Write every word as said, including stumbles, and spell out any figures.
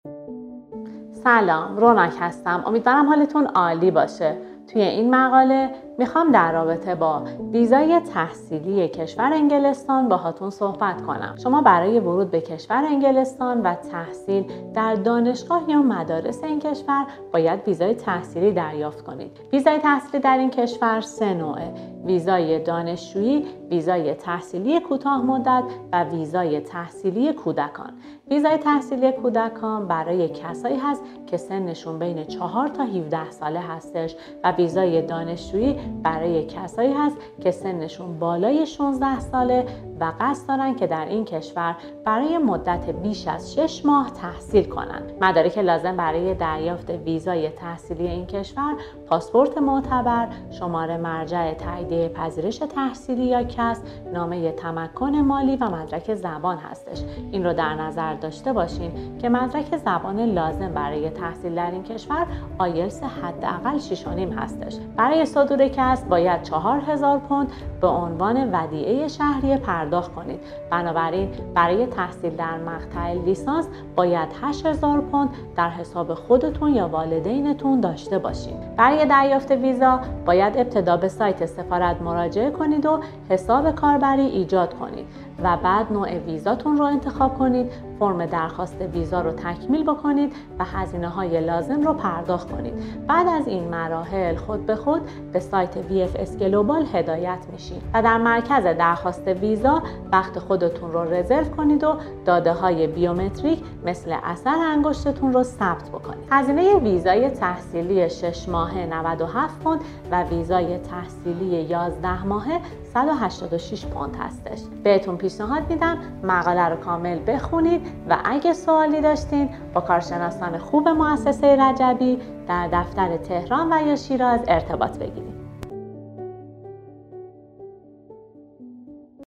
سلام، رونق هستم. امیدوارم حالتون عالی باشه. توی این مقاله میخوام در رابطه با ویزای تحصیلی کشور انگلستان باهاتون صحبت کنم. شما برای ورود به کشور انگلستان و تحصیل در دانشگاه یا مدارس این کشور باید ویزای تحصیلی دریافت کنید. ویزای تحصیلی در این کشور سه نوعه: ویزای دانشجویی، ویزای تحصیلی کوتاه مدت و ویزای تحصیلی کودکان. ویزای تحصیلی کودکان برای کسایی هست که سنشون بین چهار تا هفده ساله هستش و ویزای دانشجویی برای کسایی هست که سنشون بالای شانزده ساله و قصد دارن که در این کشور برای مدت بیش از شش ماه تحصیل کنن. مدارک لازم برای دریافت ویزای تحصیلی این کشور: پاسپورت معتبر، شماره مرجع تاییدیه پذیرش تحصیلی یا کسب، نامه تمکن مالی و مدرک زبان هستش. این رو در نظر داشته باشین که مدرک زبان لازم برای تحصیل در این کشور آیلتس حداقل شش و نیم هستش. برای صدور کسب باید چهار هزار پوند به عنوان ودیعه شهریه پرداخت کنید. بنابراین برای تحصیل در مقطع لیسانس باید هشت هزار پوند در حساب خودتون یا والدینتون داشته باشین. برای دریافت ویزا باید ابتدا به سایت سفارت مراجعه کنید و حساب کاربری ایجاد کنید و بعد نوع ویزاتون رو انتخاب کنید، فرم درخواست ویزا رو تکمیل بکنید و هزینه‌های لازم رو پرداخت کنید. بعد از این مراحل خود به خود به سایت وی اف اس گلوبال هدایت میشید و در مرکز درخواست ویزا وقت خودتون رو رزرو کنید و داده‌های بیومتریک مثل اثر انگشتتون رو ثبت بکنید. هزینه ویزای تحصیلی شش ماهه نود و هفت پوند و ویزای تحصیلی یازده ماهه صد و هشتاد و شش پوند هستش. بهتون پیشنهاد میدم مقاله رو کامل بخونید و اگه سوالی داشتین با کارشناسان خوب مؤسسه رجبی در دفتر تهران و یا شیراز ارتباط بگیرید.